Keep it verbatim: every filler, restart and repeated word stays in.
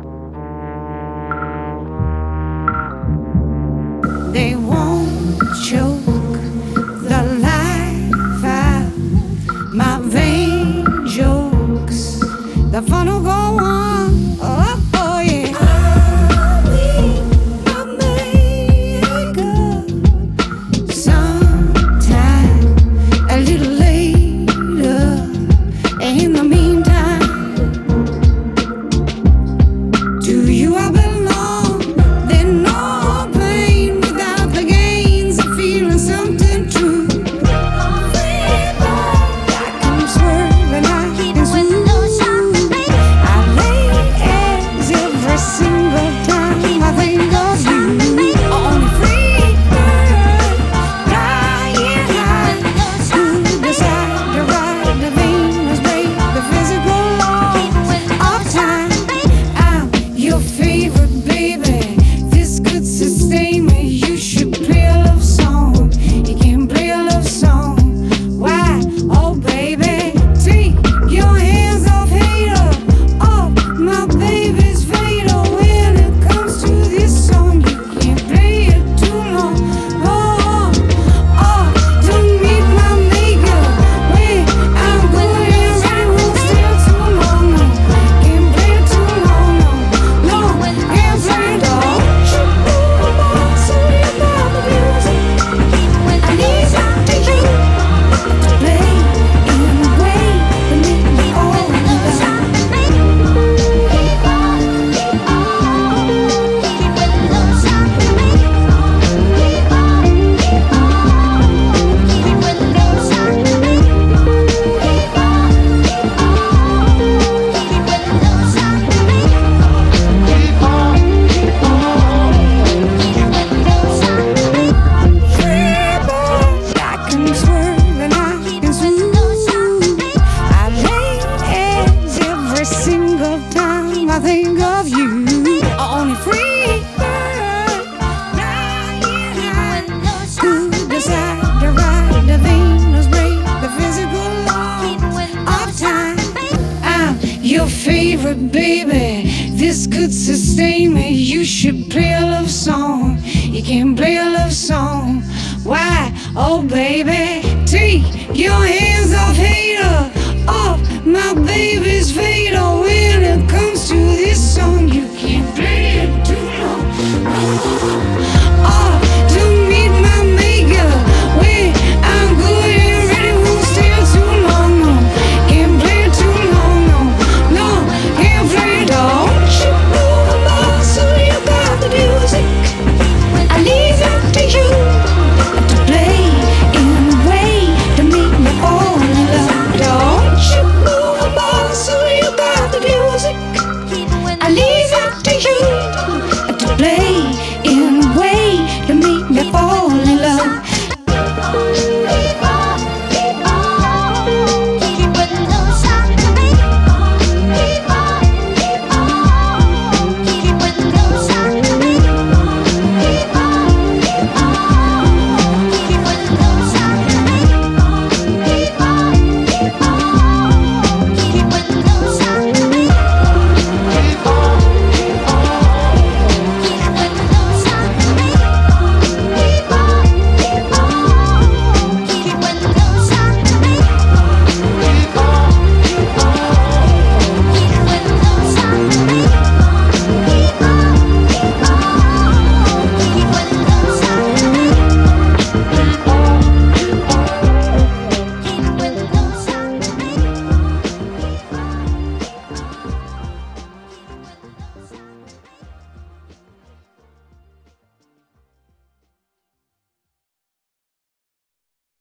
They won't choke the life out my vain jokes. The fun will go on. Oh, oh yeah. I'll be my makeup sometime a little later. In the meantime, to you I belong. There's no pain without the gains of feeling something true. I can swerve and I can smooth. I lay eggs every single time I think of you. On a free bird, flying high, who decide to ride the Venus, break the physical law of time. I'm your favorite baby. This could sustain me. You should play a love song. You can play a love song. Why? Oh baby, take your hands off hater, off my baby's fader. When it comes to this song, you can't play it too long. Oh, oh, don't meet my maker. When I'm good and ready, won't stay too long. No, can't play it too long. No, no, can't play it all. So you got the music. I need something to play in a way that make me all alone. I can swerve and I can smooth. I lay eggs every single time I think of you. On a free bird, flying high, who decide to ride the Venus, break the physical law of time. I'm your favorite baby. This could sustain me. You should play a love song. You can play a love song. Why? Oh baby, take your hands off hater, off my baby's fader. When it comes to this song, you can't play it too long. Oh, to meet my maker. When I'm good and ready, won't stay too long. No, can't play it too long. No, no, can't play it all. You move the ball, so you got the music. I leave it to you to play in a way to make me fall in love. Don't you move the ball, so you got the music. I leave it to you to play in a way to make me fall